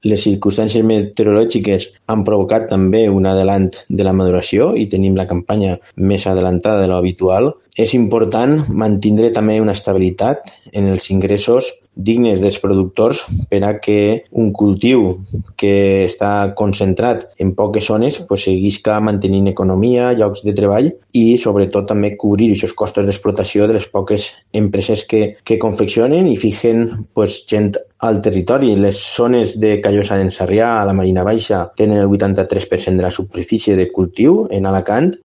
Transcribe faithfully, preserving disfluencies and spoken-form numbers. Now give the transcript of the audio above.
Les circumstàncies meteorològiques han provocat també un adelant de la maduració i tenim la campanya més adelantada de l'habitual. És important mantenir també una estabilitat en els ingressos dignes dels productors per a que un cultiu que està concentrat en poques zones pues, seguisca mantenint economia, llocs de treball i sobretot també cobrir aquests costos d'explotació de les poques empreses que, que confeccionen i fiquen pues, gent al territori. Les zones de Callosa d'en Sarrià, a la Marina Baixa, tenen el vuitanta-tres per cent de la superfície de cultiu en Alacant